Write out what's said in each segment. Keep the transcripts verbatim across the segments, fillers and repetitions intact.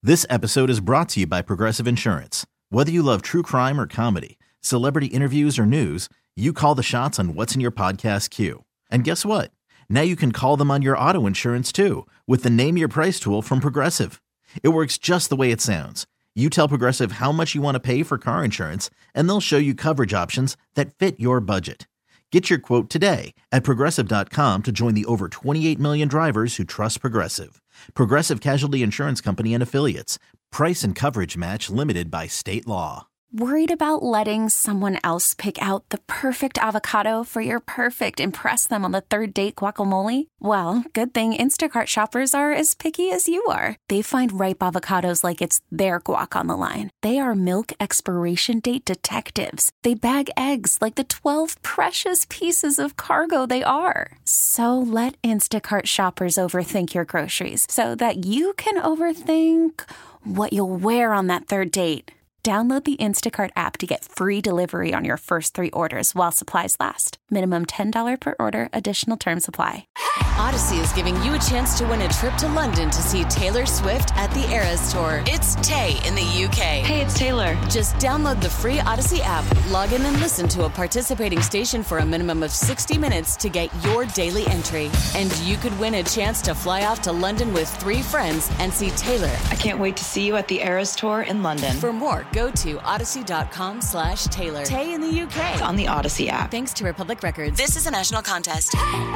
This episode is brought to you by Progressive Insurance. Whether you love true crime or comedy, celebrity interviews or news, you call the shots on what's in your podcast queue. And guess what? Now you can call them on your auto insurance too with the Name Your Price tool from Progressive. It works just the way it sounds. You tell Progressive how much you want to pay for car insurance, and they'll show you coverage options that fit your budget. Get your quote today at Progressive dot com to join the over twenty-eight million drivers who trust Progressive. Progressive Casualty Insurance Company and Affiliates. Price and coverage match limited by state law. Worried about letting someone else pick out the perfect avocado for your perfect impress them on the third date guacamole? Well, good thing Instacart shoppers are as picky as you are. They find ripe avocados like it's their guac on the line. They are milk expiration date detectives. They bag eggs like the twelve precious pieces of cargo they are. So let Instacart shoppers overthink your groceries so that you can overthink what you'll wear on that third date. Download the Instacart app to get free delivery on your first three orders while supplies last. Minimum ten dollars per order. Additional terms apply. Odyssey is giving you a chance to win a trip to London to see Taylor Swift at the Eras Tour. It's Tay in the U K. Hey, it's Taylor. Just download the free Odyssey app, log in and listen to a participating station for a minimum of sixty minutes to get your daily entry. And you could win a chance to fly off to London with three friends and see Taylor. I can't wait to see you at the Eras Tour in London. For more, go to odyssey.com slash Taylor. Tay in the U K. It's on the Odyssey app. Thanks to Republic Records. This is a national contest.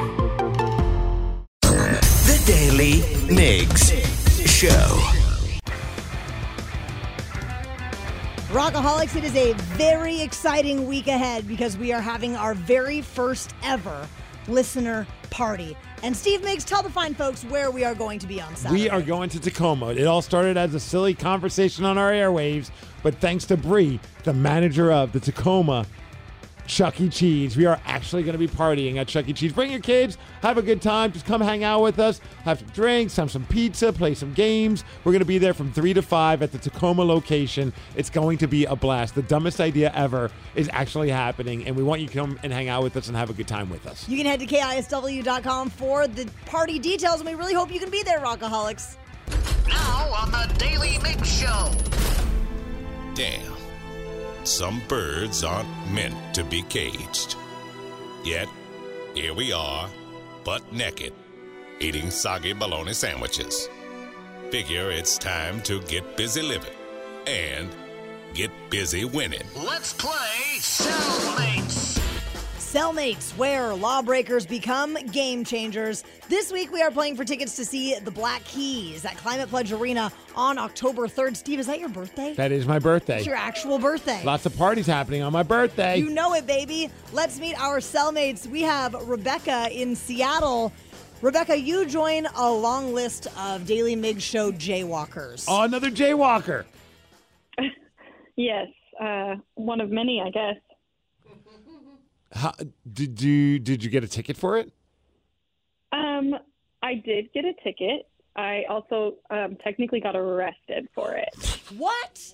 The Daily Migs Show. Rockaholics, it is a very exciting week ahead because we are having our very first ever listener party. And Steve Miggs, tell the fine folks where we are going to be on Saturday. We are going to Tacoma. It all started as a silly conversation on our airwaves, but thanks to Bree, the manager of the Tacoma Chuck E. Cheese, we are actually going to be partying at Chuck E. Cheese. Bring your kids, have a good time, just come hang out with us, have some drinks, have some pizza, play some games. We're going to be there from three to five at the Tacoma location. It's going to be a blast. The dumbest idea ever is actually happening, and we want you to come and hang out with us and have a good time with us. You can head to K I S W dot com for the party details, and we really hope you can be there, Rockaholics. Now on the Daily Mix Show. Damn. Some birds aren't meant to be caged. Yet, here we are, butt naked, eating soggy bologna sandwiches. Figure it's time to get busy living and get busy winning. Let's play Cellmates. Cellmates, where lawbreakers become game changers. This week we are playing for tickets to see the Black Keys at Climate Pledge Arena on October third. Steve, is that your birthday? That is my birthday. It's your actual birthday. Lots of parties happening on my birthday. You know it, baby. Let's meet our cellmates. We have Rebecca in Seattle. Rebecca, you join a long list of Daily Migs Show jaywalkers. Oh, another jaywalker. Yes, uh, one of many, I guess. How, did you did you get a ticket for it? Um, I did get a ticket. I also um, technically got arrested for it. What?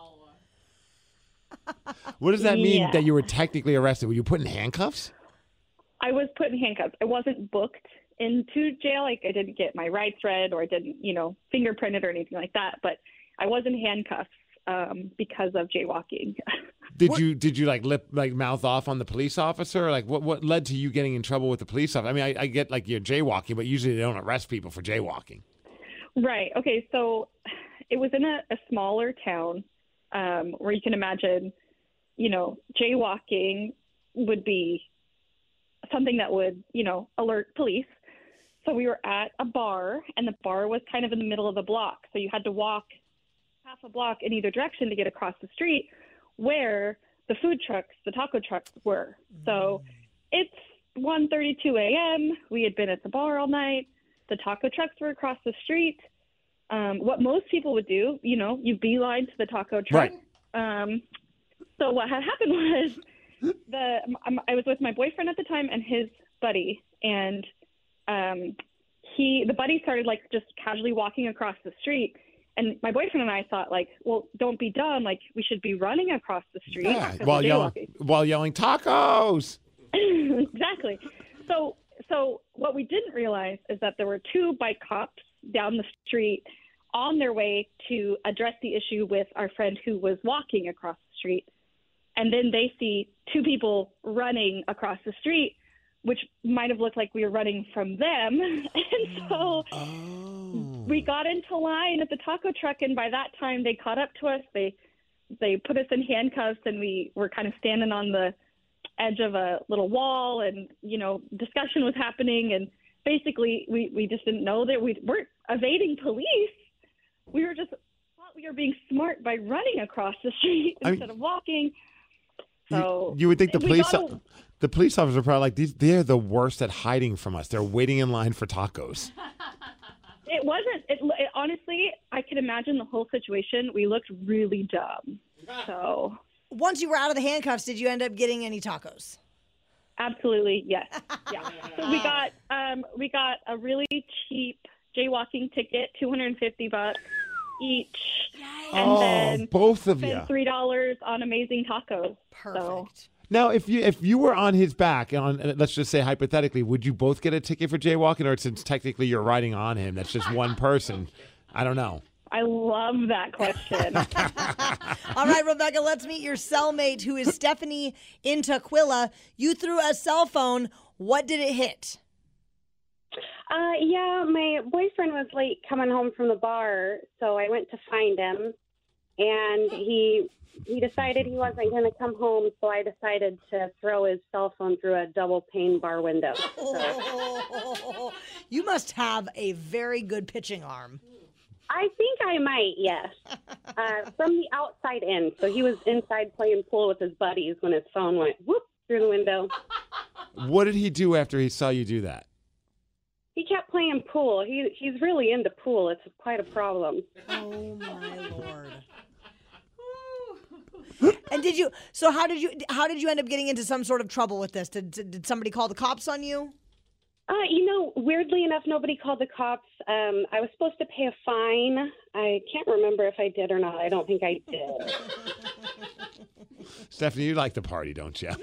Wow. What does that mean Yeah. that you were technically arrested? Were you put in handcuffs? I was put in handcuffs. I wasn't booked into jail. Like I didn't get my rights read or I didn't, you know, fingerprinted or anything like that. But I was in handcuffs um, because of jaywalking. Did what? you did you like lip like mouth off on the police officer? Like what, what led to you getting in trouble with the police officer? I mean, I, I get like you're jaywalking, but usually they don't arrest people for jaywalking. Right. Okay. So it was in a, a smaller town um, where you can imagine, you know, jaywalking would be something that would, you know, alert police. So we were at a bar, and the bar was kind of in the middle of the block. So you had to walk half a block in either direction to get across the street where the food trucks, the taco trucks were. So it's one thirty-two a.m. We had been at the bar all night. The taco trucks were across the street. Um, what most people would do, you know, you beeline to the taco truck. Right. Um, so what had happened was the um, I was with my boyfriend at the time and his buddy, and um, he the buddy started like just casually walking across the street. And my boyfriend and I thought, like, well, don't be dumb. Like, we should be running across the street. Yeah, while yelling, while yelling tacos. Exactly. So, so what we didn't realize is that there were two bike cops down the street on their way to address the issue with our friend who was walking across the street. And then they see two people running across the street, which might have looked like we were running from them. And so oh. we got into line at the taco truck, and by that time they caught up to us. They they put us in handcuffs, and we were kind of standing on the edge of a little wall, and, you know, discussion was happening. And basically we, we just didn't know that we weren't evading police. We were just thought we were being smart by running across the street I instead mean, of walking. So you, you would think the police gotta, the police officers are probably like, these they're the worst at hiding from us. They're waiting in line for tacos. It wasn't. It, it, honestly, I can imagine the whole situation. We looked really dumb. So once you were out of the handcuffs, did you end up getting any tacos? Absolutely, yes. Yeah. So we got um, we got a really cheap jaywalking ticket, two hundred fifty bucks each, and oh, then both of you spent three dollars on amazing tacos. Perfect. So. Now, if you if you were on his back, on let's just say hypothetically, would you both get a ticket for jaywalking, or since technically you're riding on him, that's just one person? I don't know. I love that question. All right, Rebecca, let's meet your cellmate, who is Stephanie in Tukwila. You threw a cell phone. What did it hit? Uh, yeah, my boyfriend was late coming home from the bar, so I went to find him, and he he decided he wasn't going to come home, so I decided to throw his cell phone through a double pane bar window. So. Oh, you must have a very good pitching arm. I think I might, yes. Uh, from the outside in. So he was inside playing pool with his buddies when his phone went whoop through the window. What did he do after he saw you do that? He kept playing pool. He He's really into pool. It's quite a problem. Oh, my Lord. And did you, so how did you, how did you end up getting into some sort of trouble with this? Did, did somebody call the cops on you? Uh, you know, weirdly enough, nobody called the cops. Um, I was supposed to pay a fine. I can't remember if I did or not. I don't think I did. Stephanie, you like to party, don't you?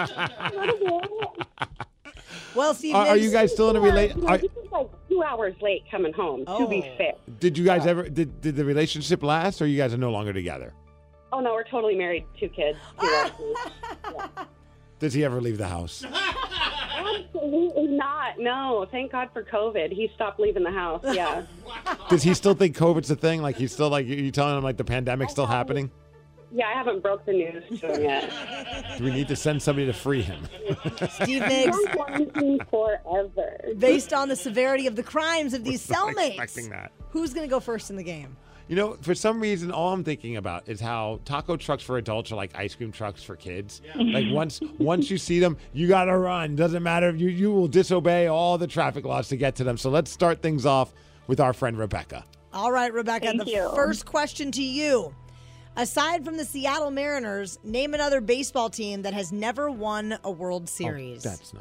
Well, Steve, are, are you guys still in a relation? You know, he was like two hours late coming home, oh. to be fair. Did you guys ever, did, did the relationship last, or you guys are no longer together? Oh, no, we're totally married, two kids. Two yeah. Does he ever leave the house? Absolutely not. No, thank God for COVID. He stopped leaving the house. Yeah. Does he still think COVID's a thing? Like he's still like you telling him like the pandemic's still happening? Yeah, I haven't broke the news to him yet. Do we need to send somebody to free him? Steve Miggs. Forever. Based on the severity of the crimes of these Not cellmates, expecting that. Who's going to go first in the game? You know, for some reason, all I'm thinking about is how taco trucks for adults are like ice cream trucks for kids. Yeah. Like once once you see them, you got to run. Doesn't matter if you, you will disobey all the traffic laws to get to them. So let's start things off with our friend Rebecca. All right, Rebecca, Thank the you. first question to you. Aside from the Seattle Mariners, name another baseball team that has never won a World Series. Oh, that's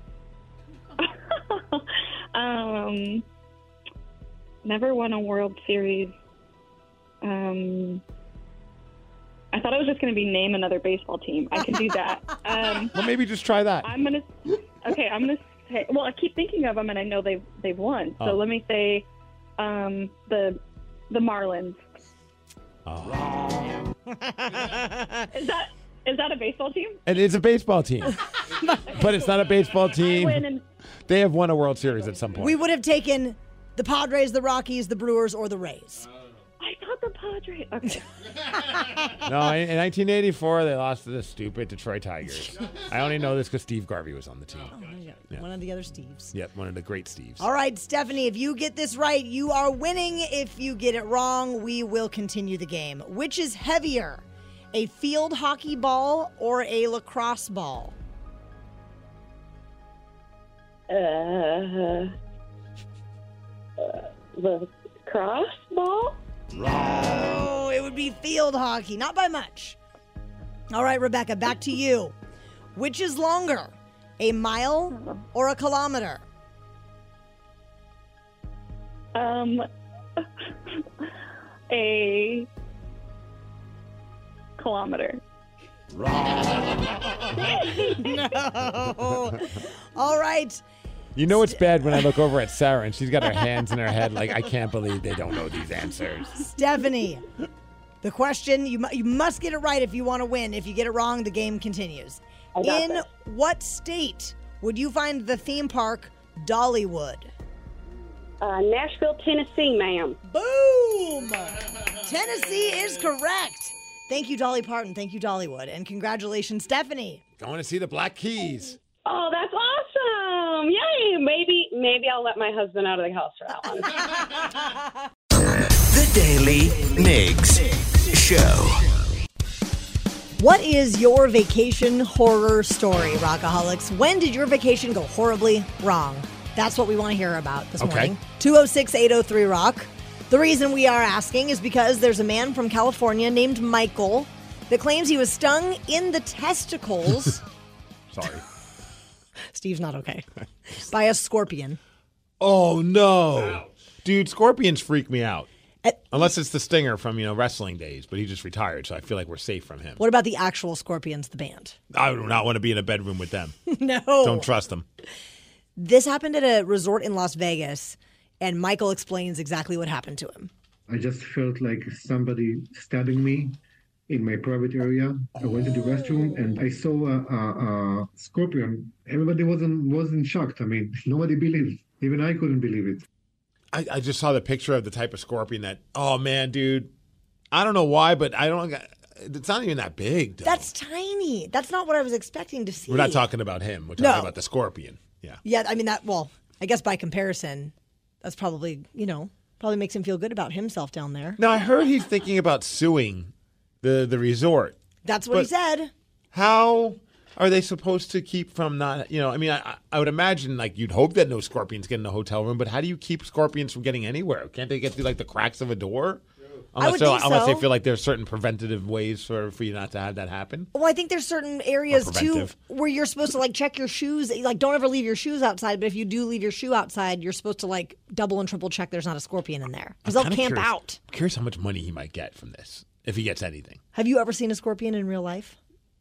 nice. um, never won a World Series. Um, I thought I was just going to be name another baseball team. I can do that. Um, well, maybe just try that. I'm gonna. Okay, I'm gonna say. Well, I keep thinking of them, and I know they've they've won. So oh. let me say, um, the the Marlins. Oh. Is that is that a baseball team? It is a baseball team, but it's not a baseball team. I win and- They have won a World Series at some point. We would have taken the Padres, the Rockies, the Brewers, or the Rays. I thought the Padres. Okay. No, in nineteen eighty-four, they lost to the stupid Detroit Tigers. I only know this because Steve Garvey was on the team. Oh, yeah. Yeah. One of the other Steves. Yep, one of the great Steves. All right, Stephanie, if you get this right, you are winning. If you get it wrong, we will continue the game. Which is heavier, a field hockey ball or a lacrosse ball? Uh, uh, the cross ball? No, it would be field hockey. Not by much. All right, Rebecca, back to you. Which is longer, a mile or a kilometer? Um, a kilometer. No. All right. You know it's bad when I look over at Sarah and she's got her hands in her head like, I can't believe they don't know these answers. Stephanie, the question, you, mu- you must get it right if you want to win. If you get it wrong, the game continues. I got In this. what state would you find the theme park Dollywood? Uh, Nashville, Tennessee, ma'am. Boom! Tennessee is correct. Thank you, Dolly Parton. Thank you, Dollywood. And congratulations, Stephanie. Going to see the Black Keys. Oh, that's awesome! Yay! Maybe, maybe I'll let my husband out of the house for that one. The Daily Migs Show. What is your vacation horror story, Rockaholics? When did your vacation go horribly wrong? That's what we want to hear about this Okay. morning. two oh six, eight oh three, rock. The reason we are asking is because there's a man from California named Michael that claims he was stung in the testicles. Sorry. Steve's not okay. By a scorpion. Oh, no. Dude, scorpions freak me out. Uh, Unless it's the Stinger from, you know, wrestling days, but he just retired, so I feel like we're safe from him. What about the actual Scorpions, the band? I do not want to be in a bedroom with them. No. Don't trust them. This happened at a resort in Las Vegas, and Michael explains exactly what happened to him. I just felt like somebody stabbing me in my private area. I went to the restroom and I saw a, a, a scorpion. Everybody wasn't wasn't shocked. I mean, nobody believed. Even I couldn't believe it. I, I just saw the picture of the type of scorpion that, oh, man, dude. I don't know why, but I don't, it's not even that big. Though. That's tiny. That's not what I was expecting to see. We're not talking about him. We're talking No. about the scorpion. Yeah. Yeah, I mean, that, well, I guess by comparison, that's probably, you know, probably makes him feel good about himself down there. Now, I heard he's thinking about suing the, the resort. That's what he But said. How are they supposed to keep from not, you know, I mean, I, I would imagine, like, you'd hope that no scorpions get in a hotel room, but how do you keep scorpions from getting anywhere? Can't they get through, like, the cracks of a door? Unless, would they're- think unless so. they feel like there's certain preventative ways for, for you not to have that happen. Well, I think there's certain areas, Or too, preventive. where you're supposed to, like, check your shoes. Like, don't ever leave your shoes outside, but if you do leave your shoe outside, you're supposed to, like, double and triple check there's not a scorpion in there. Because they'll Kinda camp curious- out. I'm curious how much money he might get from this, if he gets anything. Have you ever seen a scorpion in real life?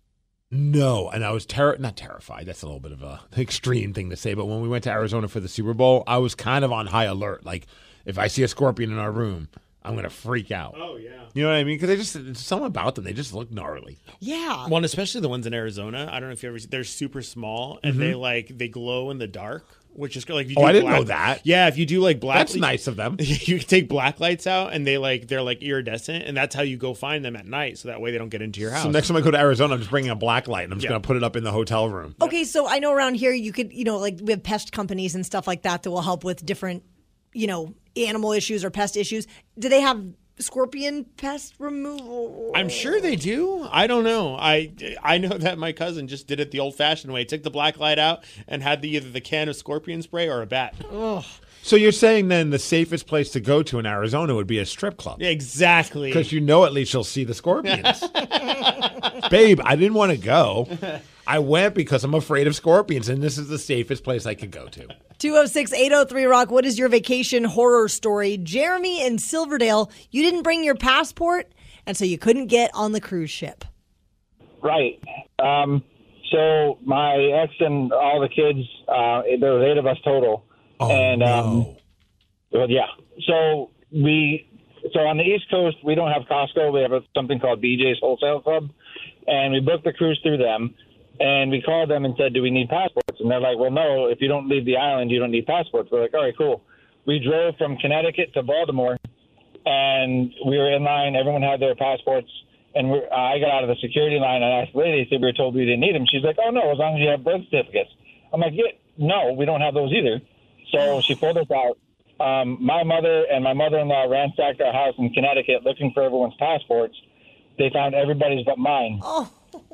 No, and I was ter- not terrified. That's a little bit of a extreme thing to say. But when we went to Arizona for the Super Bowl, I was kind of on high alert. Like, if I see a scorpion in our room, I'm gonna freak out. Oh yeah, you know what I mean? Because they just it's something about them. They just look gnarly. Yeah. Well, and especially the ones in Arizona. I don't know if you ever. They're super small and Mhm. they like they glow in the dark, which is like. If you Oh, do I didn't black- know that. Yeah, if you do like black, That's nice of them. You can take black lights out and they like they're like iridescent, and that's how you go find them at night, so that way they don't get into your house. So next time I go to Arizona, I'm just bringing a black light and I'm just Yeah. gonna put it up in the hotel room. Okay, so I know around here you could, you know, like we have pest companies and stuff like that that will help with different, you know, animal issues or pest issues. Do they have scorpion pest removal? I'm sure they do. I don't know. I I know that my cousin just did it the old-fashioned way. Took the black light out and had the, either the can of scorpion spray or a bat. Ugh. So you're saying then the safest place to go to in Arizona would be a strip club? Exactly. Because you know at least you'll see the scorpions. Babe, I didn't want to go. I went because I'm afraid of scorpions, and this is the safest place I could go to. two oh six, eight oh three, rock. What is your vacation horror story? Jeremy in Silverdale, you didn't bring your passport, and so you couldn't get on the cruise ship. Right. Um, so my ex and all the kids, uh, there was eight of us total. Oh, and, um, well, yeah. So we, so on the East Coast, we don't have Costco. We have a, something called B J's Wholesale Club, and we booked the cruise through them. And we called them and said, do we need passports? And they're like, well, no, if you don't leave the island, you don't need passports. We're like, all right, cool. We drove from Connecticut to Baltimore, and we were in line. Everyone had their passports. And we're, uh, I got out of the security line and asked the lady, said we were told we didn't need them. She's like, oh, no, as long as you have birth certificates. I'm like, yeah, no, we don't have those either. So she pulled us out. Um, my mother and my mother-in-law ransacked our house in Connecticut looking for everyone's passports. They found everybody's but mine. Oh.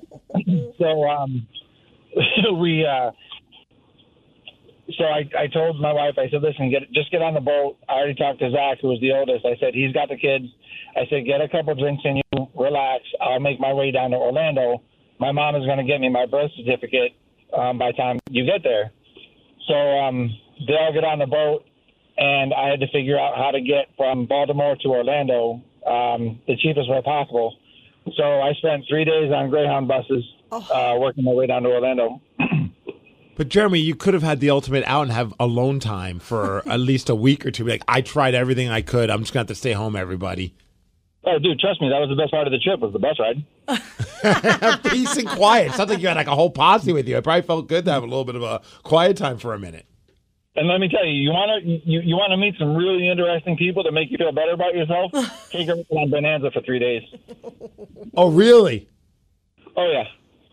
So um, we, uh, so I, I told my wife, I said, listen, get just get on the boat. I already talked to Zach, who was the oldest. I said, he's got the kids. I said, get a couple drinks in you, relax. I'll make my way down to Orlando. My mom is going to get me my birth certificate um, by the time you get there. So um, they all get on the boat, and I had to figure out how to get from Baltimore to Orlando um, the cheapest way possible. So I spent three days on Greyhound buses uh, working my way down to Orlando. But Jeremy, you could have had the ultimate out and have alone time for at least a week or two. Like, I tried everything I could. I'm just going to have to stay home, everybody. Oh, dude, trust me, that was the best part of the trip, was the bus ride. Peace and quiet. It's not like you had like a whole posse with you. It probably felt good to have a little bit of a quiet time for a minute. And let me tell you, you want to you, you want to meet some really interesting people to make you feel better about yourself? Take a on Bonanza for three days. Oh, really? Oh, yeah.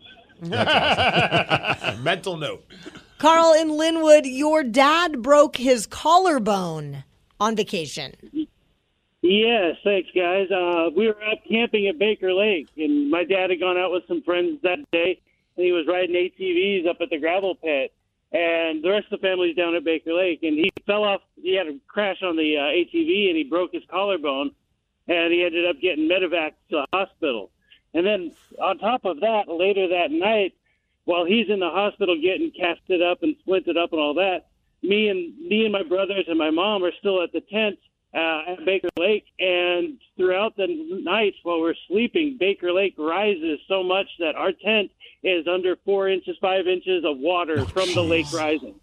That's awesome. Mental note. Carl in Linwood, your dad broke his collarbone on vacation. Yes, thanks, guys. Uh, we were out camping at Baker Lake, and my dad had gone out with some friends that day, and he was riding A T Vs up at the gravel pit. And the rest of the family's down at Baker Lake, and he fell off. He had a crash on the uh, A T V, and he broke his collarbone, and he ended up getting medevaced to the hospital. And then on top of that, later that night, while he's in the hospital getting casted up and splinted up and all that, me and me and my brothers and my mom are still at the tent uh, at Baker Lake. And throughout the nights while we're sleeping, Baker Lake rises so much that our tent is under four inches, five inches of water oh, from geez. the lake rising.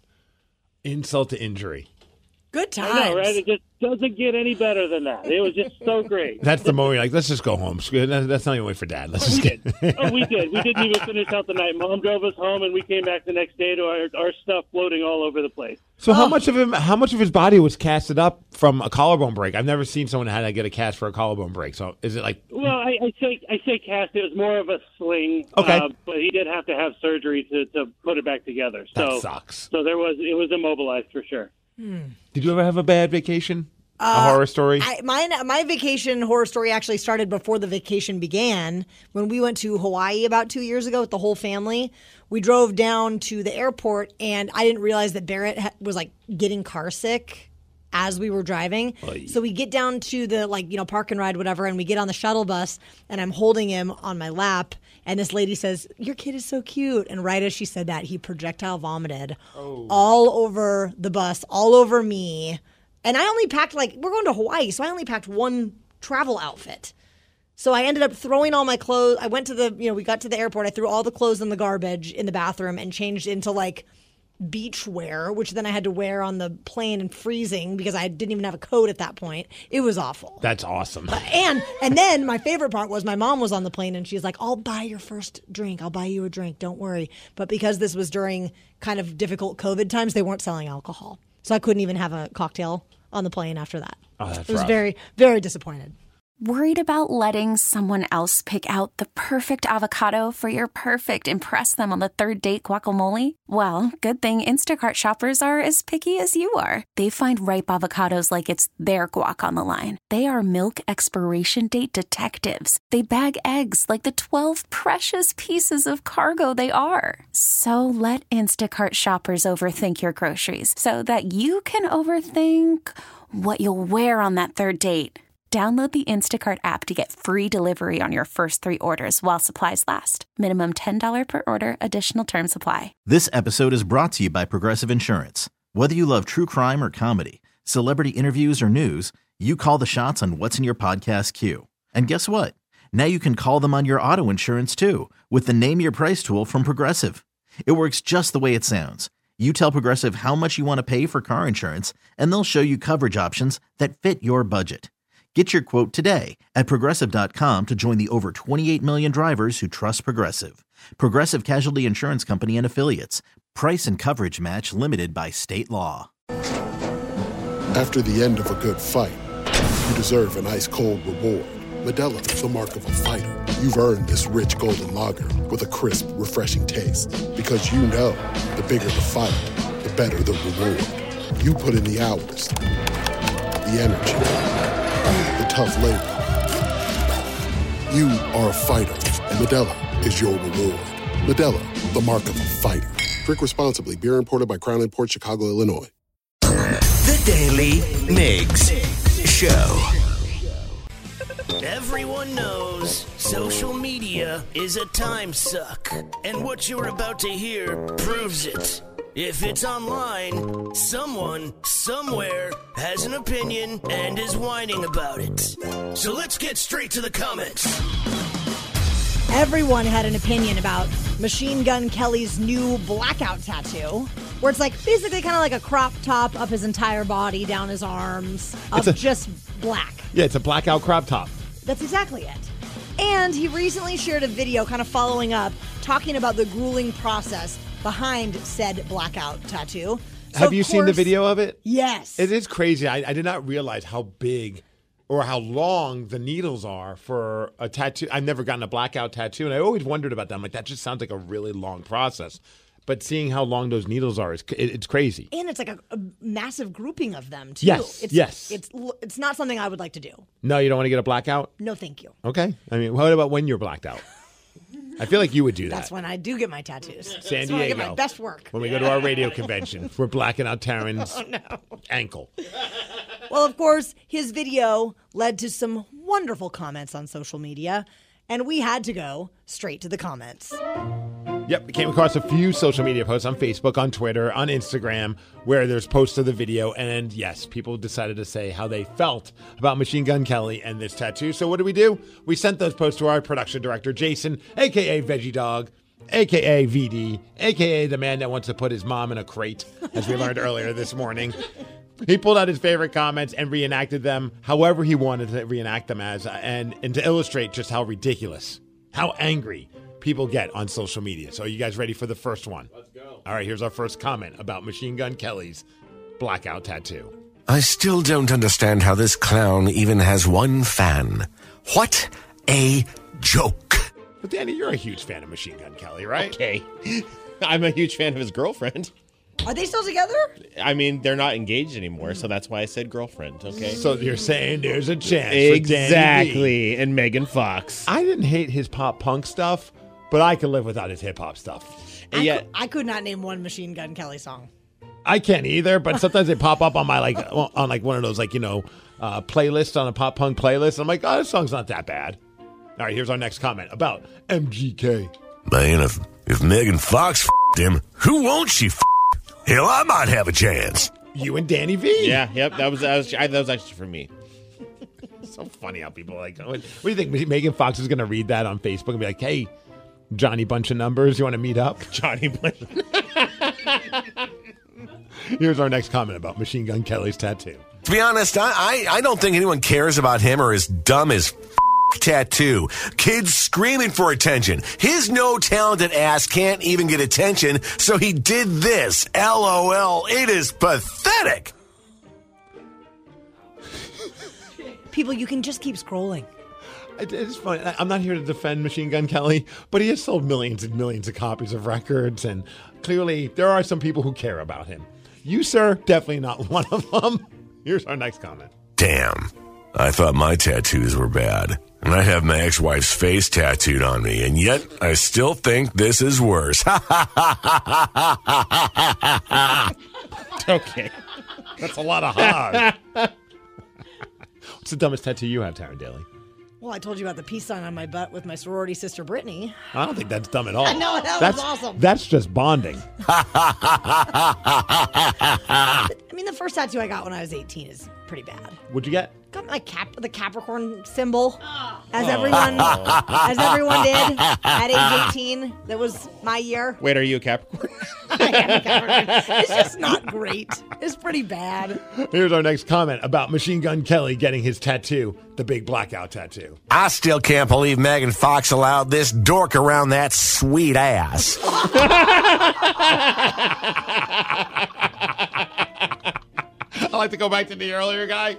Insult to injury. Good times. I know, right? It just doesn't get any better than that. It was just so great. That's the moment you're like, let's just go home. That's not even wait for Dad. Let's just get. Oh, we did. We didn't even finish out the night. Mom drove us home, and we came back the next day to our, our stuff floating all over the place. So oh. how much of him? How much of his body was casted up from a collarbone break? I've never seen someone had to get a cast for a collarbone break. So is it like? Well, I, I say I say cast. It was more of a sling. Okay. Uh, but he did have to have surgery to, to put it back together. So that sucks. So there was it was immobilized for sure. Hmm. Did you ever have a bad vacation? Uh, a horror story? I, my, my vacation horror story actually started before the vacation began. When we went to Hawaii about two years ago with the whole family, we drove down to the airport, and I didn't realize that Barrett ha- was like getting car sick as we were driving. Oy. So we get down to the like you know park and ride, whatever, and we get on the shuttle bus, and I'm holding him on my lap. And this lady says, "Your kid is so cute." And right as she said that, he projectile vomited oh. all over the bus, all over me. And I only packed, like, we're going to Hawaii, so I only packed one travel outfit. So I ended up throwing all my clothes. I went to the, you know, we got to the airport. I threw all the clothes in the garbage in the bathroom and changed into, like, beach wear, which then I had to wear on the plane and freezing because I didn't even have a coat at that point. It was awful. That's awesome. But, and and then my favorite part was my mom was on the plane and she's like, "I'll buy your first drink. I'll buy you a drink. Don't worry." But because this was during kind of difficult COVID times, they weren't selling alcohol. So I couldn't even have a cocktail on the plane after that. Oh, that's I was rough. very, very disappointed. Worried about letting someone else pick out the perfect avocado for your perfect impress them on the third date guacamole? Well, good thing Instacart shoppers are as picky as you are. They find ripe avocados like it's their guac on the line. They are milk expiration date detectives. They bag eggs like the twelve precious pieces of cargo they are. So let Instacart shoppers overthink your groceries so that you can overthink what you'll wear on that third date. Download the Instacart app to get free delivery on your first three orders while supplies last. Minimum ten dollars per order. Additional terms apply. This episode is brought to you by Progressive Insurance. Whether you love true crime or comedy, celebrity interviews or news, you call the shots on what's in your podcast queue. And guess what? Now you can call them on your auto insurance too with the Name Your Price tool from Progressive. It works just the way it sounds. You tell Progressive how much you want to pay for car insurance, and they'll show you coverage options that fit your budget. Get your quote today at Progressive dot com to join the over twenty-eight million drivers who trust Progressive. Progressive Casualty Insurance Company and Affiliates. Price and coverage match limited by state law. After the end of a good fight, you deserve an ice-cold reward. Modelo is the mark of a fighter. You've earned this rich golden lager with a crisp, refreshing taste. Because you know, the bigger the fight, the better the reward. You put in the hours, the energy, the tough labor. You are a fighter, and Modelo is your reward. Modelo, the mark of a fighter. Drink responsibly. Beer imported by Crown Imports, Chicago, Illinois. The Daily Migs Show. Everyone knows social media is a time suck, and what you're about to hear proves it. If it's online, someone, somewhere, has an opinion and is whining about it. So let's get straight to the comments. Everyone had an opinion about Machine Gun Kelly's new blackout tattoo, where it's like basically kind of like a crop top up his entire body, down his arms, of a- just black. Yeah, it's a blackout crop top. That's exactly it. And he recently shared a video kind of following up, talking about the grueling process behind said blackout tattoo. So Have of you seen the course- video of it? Yes. It is crazy. I, I did not realize how big or how long the needles are for a tattoo. I've never gotten a blackout tattoo, and I always wondered about that. I'm like, that just sounds like a really long process. But seeing how long those needles are, is it, it's crazy. And it's like a, a massive grouping of them, too. Yes, It's, yes. It's, it's not something I would like to do. No, you don't want to get a blackout? No, thank you. Okay. I mean, what about when you're blacked out? I feel like you would do that. That's when I do get my tattoos. San That's when I Diego. get my best work. When we go to our radio convention, we're blacking out Taryn's Oh, no. ankle. Well, of course, his video led to some wonderful comments on social media, and we had to go straight to the comments. Yep, we came across a few social media posts on Facebook, on Twitter, on Instagram, where there's posts of the video, and yes, people decided to say how they felt about Machine Gun Kelly and this tattoo. So what did we do? We sent those posts to our production director, Jason, a k a. Veggie Dog, a k a. V D, a k a the man that wants to put his mom in a crate, as we learned earlier this morning. He pulled out his favorite comments and reenacted them however he wanted to reenact them as, and, and to illustrate just how ridiculous, how angry people get on social media. So are you guys ready for the first one? Let's go. All right, here's our first comment about Machine Gun Kelly's blackout tattoo. I still don't understand how this clown even has one fan. What a joke. But Danny, you're a huge fan of Machine Gun Kelly, right? Okay. I'm a huge fan of his girlfriend. Are they still together? I mean, they're not engaged anymore, so that's why I said girlfriend, okay? So you're saying there's a chance Exactly. for Danny B. And Megan Fox. I didn't hate his pop punk stuff, but I could live without his hip hop stuff. I, yeah. could, I could not name one Machine Gun Kelly song. I can't either, but sometimes they pop up on my like on like one of those like, you know, uh, playlists on a pop punk playlist. I'm like, oh, this song's not that bad. All right, here's our next comment about M G K. Man, if, if Megan Fox f***ed him, who won't she f***? Hell, I might have a chance. You and Danny V. Yeah, yep. That was that was, I, that was actually for me. So funny how people are like, what do you think? Megan Fox is going to read that on Facebook and be like, hey, Johnny Bunch of Numbers, you want to meet up? Johnny Bunch. Here's our next comment about Machine Gun Kelly's tattoo. To be honest, I, I, I don't think anyone cares about him or his dumb as f- tattoo. Kids screaming for attention. His no talented ass can't even get attention, so he did this. LOL. It is pathetic. People, you can just keep scrolling. It- It's funny. I- I'm not here to defend Machine Gun Kelly, but he has sold millions and millions of copies of records, and clearly there are some people who care about him. You, sir, definitely not one of them. Here's our next comment. Damn. I thought my tattoos were bad. And I have my ex-wife's face tattooed on me, and yet I still think this is worse. Okay. That's a lot of hard. What's the dumbest tattoo you have, Taryn Daly? Well, I told you about the peace sign on my butt with my sorority sister, Brittany. I don't think that's dumb at all. I know, that was that's, awesome. That's just bonding. I mean, the first tattoo I got when I was eighteen is pretty bad. What'd you get? Got my cap, the Capricorn symbol, as Oh. everyone, as everyone did at age eighteen. That was my year. Wait, are you a Capricorn? I am a Capricorn. It's just not great. It's pretty bad. Here's our next comment about Machine Gun Kelly getting his tattoo, the big blackout tattoo. I still can't believe Megan Fox allowed this dork around that sweet ass. I like to go back to the earlier guy.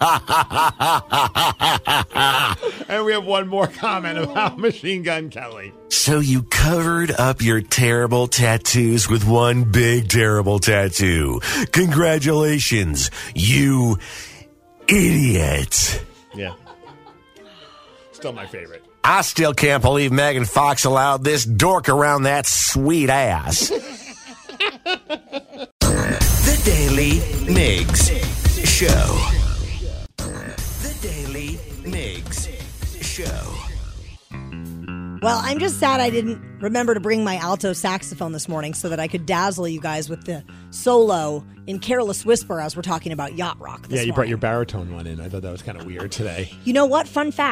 And we have one more comment about Machine Gun Kelly. So you covered up your terrible tattoos with one big terrible tattoo. Congratulations, you idiot. Yeah. Still my favorite. I still can't believe Megan Fox allowed this dork around that sweet ass. The Daily Migs Show. The Daily Migs Show. Well, I'm just sad I didn't remember to bring my alto saxophone this morning so that I could dazzle you guys with the solo in Careless Whisper as we're talking about yacht rock this Yeah, you morning. brought your baritone one in. I thought that was kind of weird today. You know what? Fun fact.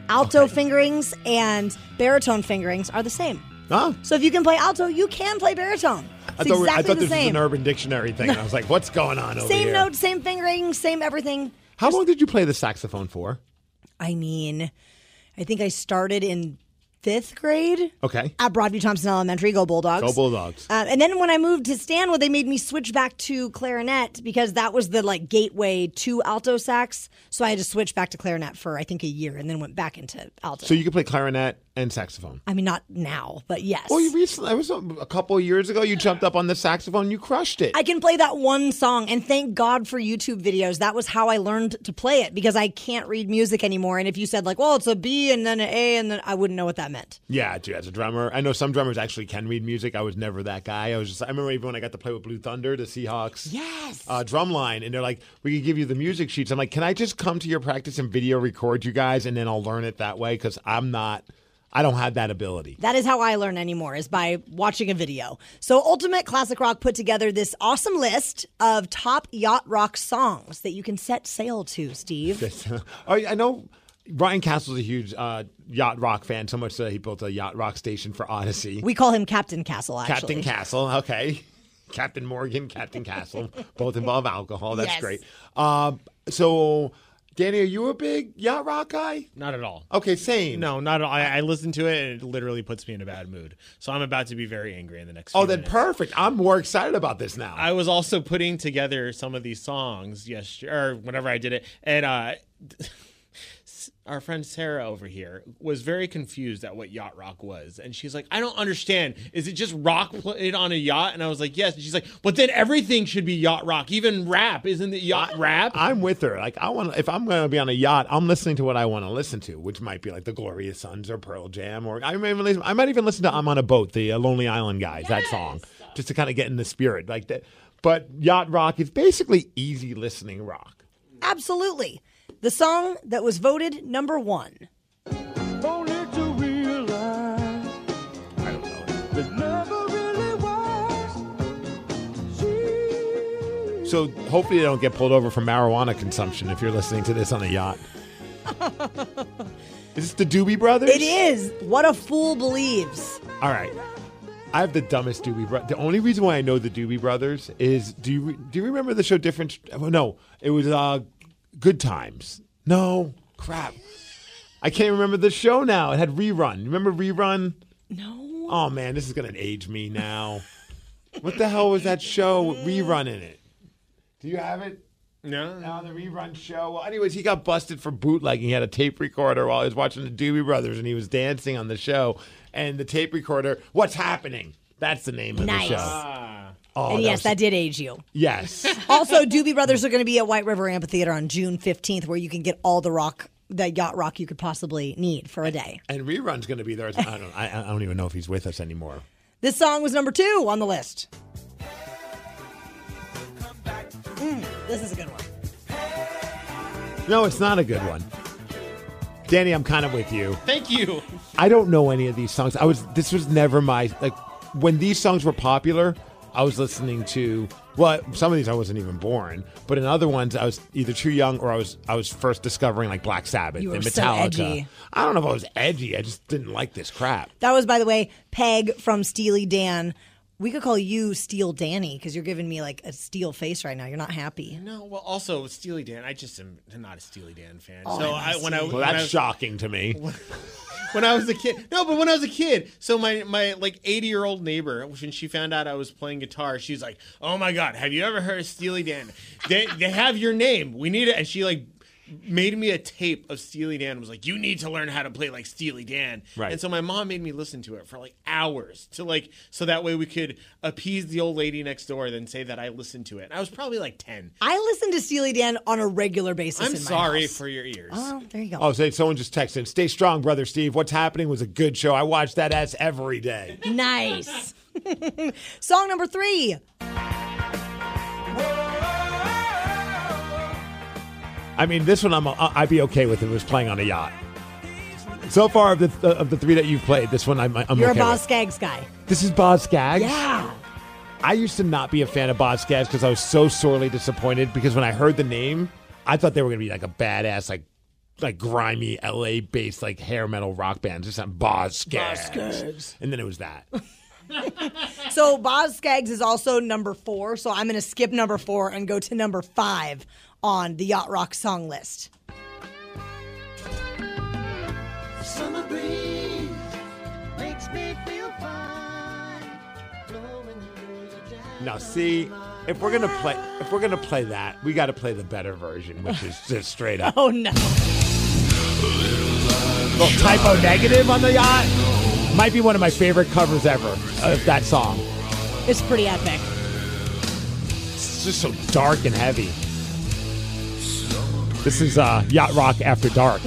Alto fingerings and baritone fingerings are the same. Huh? So if you can play alto, you can play baritone. It's I thought, we- exactly I thought the this same. was an Urban Dictionary thing. And I was like, what's going on over Same here? note, same fingering, same everything. How long did you play the saxophone for? I mean, I think I started in fifth grade Okay. at Broadview Thompson Elementary. Go Bulldogs. Go Bulldogs. Uh, and then when I moved to Stanwood, they made me switch back to clarinet because that was the like gateway to alto sax. So I had to switch back to clarinet for I think a year, and then went back into alto. So you could play clarinet and saxophone. I mean, not now, but yes. Well, you recently, I was a, a couple of years ago, you jumped up on the saxophone and you crushed it. I can play that one song, and thank God for YouTube videos. That was how I learned to play it because I can't read music anymore. And if you said like, well, it's a B and then an A, and then I wouldn't know what that meant. Yeah, dude, as a drummer, I know some drummers actually can read music. I was never that guy. I was just, I remember even when I got to play with Blue Thunder, the Seahawks yes. uh, drum line, and they're like, we can give you the music sheets. I'm like, can I just come to your practice and video record you guys, and then I'll learn it that way? Because I'm not, I don't have that ability. That is how I learn anymore, is by watching a video. So Ultimate Classic Rock put together this awesome list of top yacht rock songs that you can set sail to, Steve. Oh, I know Ryan Castle's a huge uh, yacht rock fan, so much so that he built a yacht rock station for Odyssey. We call him Captain Castle, actually. Captain Castle, okay. Captain Morgan, Captain Castle, both involve alcohol. That's Yes. great. Um, so, Danny, are you a big yacht rock guy? Not at all. Okay, same. No, not at all. I, I listen to it and it literally puts me in a bad mood. So I'm about to be very angry in the next few Oh, then minutes. perfect. I'm more excited about this now. I was also putting together some of these songs yesterday, or whenever I did it, and uh, our friend Sarah over here was very confused at what yacht rock was, and she's like, "I don't understand. Is it just rock played on a yacht?" And I was like, "Yes." And she's like, "But then everything should be yacht rock, even rap. Isn't it yacht rap?" I'm with her. Like, I want. If I'm going to be on a yacht, I'm listening to what I want to listen to, which might be like the Glorious Sons or Pearl Jam, or I might even listen, I might even listen to "I'm on a Boat," the uh, Lonely Island guys, that song, just to kind of get in the spirit, like that. But yacht rock is basically easy listening rock. Absolutely. The song that was voted number one. Only to realize, I don't know. That never really was. So hopefully they don't get pulled over for marijuana consumption if you're listening to this on a yacht. Is this the Doobie Brothers? It is. What a Fool Believes. All right. I have the dumbest Doobie Brothers. The only reason why I know the Doobie Brothers is, do you re- do you remember the show Different? Oh, no, it was uh, Good Times. No, crap. I can't remember the show now. It had Rerun. Remember Rerun? No. Oh, man, this is going to age me now. What the hell was that show with Rerun in it? Do you have it? No. No, the Rerun show. Well, anyways, he got busted for bootlegging. He had a tape recorder while he was watching the Doobie Brothers, and he was dancing on the show. And the tape recorder, What's Happening? That's the name of Nice. the show. Ah. Oh, and that yes, was- that did age you. Yes. Also, Doobie Brothers are going to be at White River Amphitheater on June fifteenth, where you can get all the rock, the yacht rock you could possibly need for a day. And Rerun's going to be there. I don't, I, I don't even know if he's with us anymore. This song was number two on the list. Mm, this is a good one. No, it's not a good one. Danny, I'm kind of with you. Thank you. I don't know any of these songs. I was. This was never my like. When these songs were popular, I was listening to. Well, some of these I wasn't even born, but in other ones I was either too young or I was. I was first discovering like Black Sabbath You were and so Metallica. edgy. I don't know if I was edgy. I just didn't like this crap. That was, by the way, Peg from Steely Dan. We could call you Steel Danny because you're giving me like a steel face right now. You're not happy. No, well, also Steely Dan. I just am not a Steely Dan fan. Oh, so I I, when I Well, when I that's was- shocking to me. when I was a kid. No, but when I was a kid, so my my like eighty year old neighbor, when she found out I was playing guitar, she's like, "Oh my God, have you ever heard of Steely Dan? They they have your name. We need it." And she like made me a tape of Steely Dan and was like, "You need to learn how to play like Steely Dan." Right. And so my mom made me listen to it for like hours to like so that way we could appease the old lady next door, then say that I listened to it. And I was probably like ten. I listen to Steely Dan on a regular basis. I'm in my sorry house. for your ears. Oh, there you go. Oh, say someone just texted. Stay strong, brother Steve. What's Happening was a good show. I watch that ass every day. Nice. Song number three. I mean, this one I'm I'd be okay with if it was playing on a yacht. So far of the of the three that you've played, this one I'm I'm You're okay a Boz with. Skaggs guy. This is Boz Skaggs. Yeah. I used to not be a fan of Boz Skaggs because I was so sorely disappointed because when I heard the name, I thought they were going to be like a badass like like grimy L A-based like hair metal rock bands. Just on Boz Scaggs. Scaggs. And then it was that. So Boz Scaggs is also number four, so I'm going to skip number four and go to number five on the Yacht Rock song list. Summer breeze makes me feel fine. Now, see, if we're gonna play, if we're gonna play that, we got to play the better version, which is just straight up. Oh no! Little typo negative on the yacht might be one of my favorite covers ever of that song. It's pretty epic. It's just so dark and heavy. This is uh, Yacht Rock After Dark.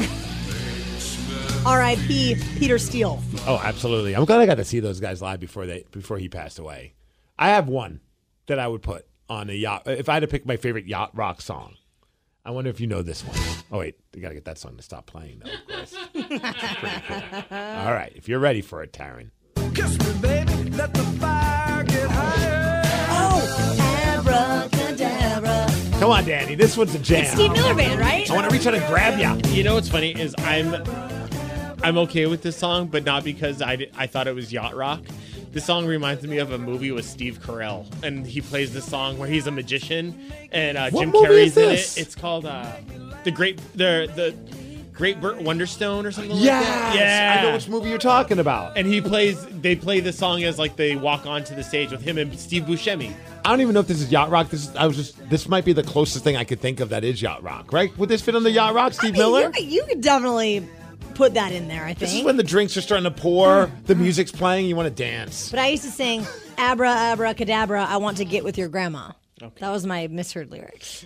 R I P Peter Steele. Oh, absolutely. I'm glad I got to see those guys live before they before he passed away. I have one that I would put on a yacht. If I had to pick my favorite Yacht Rock song, I wonder if you know this one. Oh, wait. You got to get that song to stop playing, though, of course. Pretty cool. All right. If you're ready for it, Taryn. Kiss me, baby. Let the fire get higher. Oh, abracadabra. Come on, Danny. This one's a jam. It's Steve Miller Band, right? I want to reach out and grab you. You know what's funny is I'm I'm okay with this song, but not because I, I thought it was Yacht Rock. This song reminds me of a movie with Steve Carell, and he plays this song where he's a magician, and uh, What Jim movie Carrey's is in this? it. It's called uh, the Great the the Great Burt Wonderstone or something Yes! like that. Yeah, I know which movie you're talking about. And he plays. They play the song as like they walk onto the stage with him and Steve Buscemi. I don't even know if this is Yacht Rock. This is, I was just. This might be the closest thing I could think of that is Yacht Rock, right? Would this fit on the Yacht Rock, Steve I mean, Miller? You, you could definitely put that in there, I think. This is when the drinks are starting to pour, the music's playing, you want to dance. But I used to sing, Abra, abracadabra, I want to get with your grandma. Okay. That was my misheard lyrics.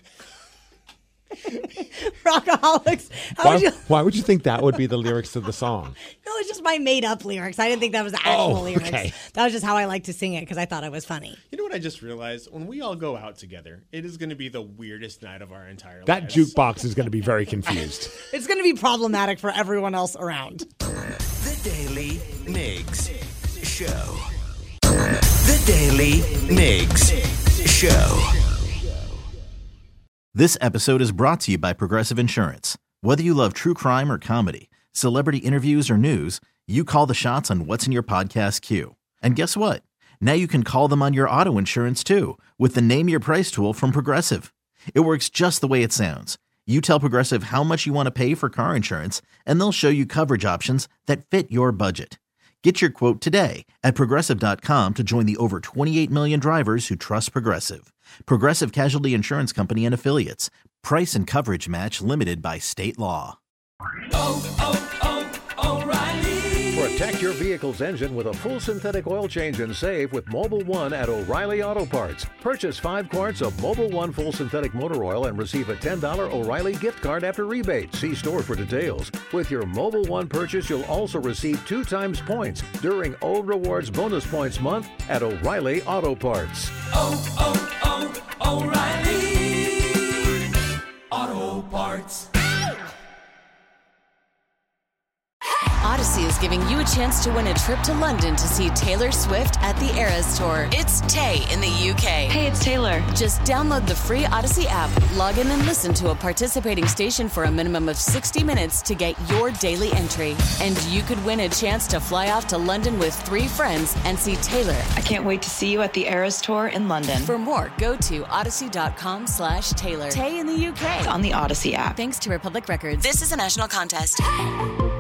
Rockaholics. How Why, would you... why would you think that would be the lyrics to the song? No, it's just my made-up lyrics. I didn't think that was the actual Oh, lyrics. okay. That was just how I like to sing it because I thought it was funny. You know what I just realized? When we all go out together, it is going to be the weirdest night of our entire That lives. jukebox is going to be very confused. It's going to be problematic for everyone else around. The Daily Migs Show. The Daily Migs Show. This episode is brought to you by Progressive Insurance. Whether you love true crime or comedy, celebrity interviews or news, you call the shots on what's in your podcast queue. And guess what? Now you can call them on your auto insurance too with the Name Your Price tool from Progressive. It works just the way it sounds. You tell Progressive how much you want to pay for car insurance, and they'll show you coverage options that fit your budget. Get your quote today at Progressive dot com to join the over twenty-eight million drivers who trust Progressive. Progressive Casualty Insurance Company and Affiliates. Price and coverage match limited by state law. Oh, oh, oh, O'Reilly. Protect your vehicle's engine with a full synthetic oil change and save with Mobil One at O'Reilly Auto Parts. Purchase five quarts of Mobil One full synthetic motor oil and receive a ten dollars O'Reilly gift card after rebate. See store for details. With your Mobil One purchase, you'll also receive two times points during O Rewards Bonus Points Month at O'Reilly Auto Parts. Oh, oh, oh, O'Reilly Auto Parts. Odyssey is giving you a chance to win a trip to London to see Taylor Swift at the Eras Tour. It's Tay in the U K. Hey, it's Taylor. Just download the free Odyssey app, log in and listen to a participating station for a minimum of sixty minutes to get your daily entry. And you could win a chance to fly off to London with three friends and see Taylor. I can't wait to see you at the Eras Tour in London. For more, go to odyssey.com slash Taylor. Tay in the U K. On the Odyssey app. Thanks to Republic Records. This is a national contest.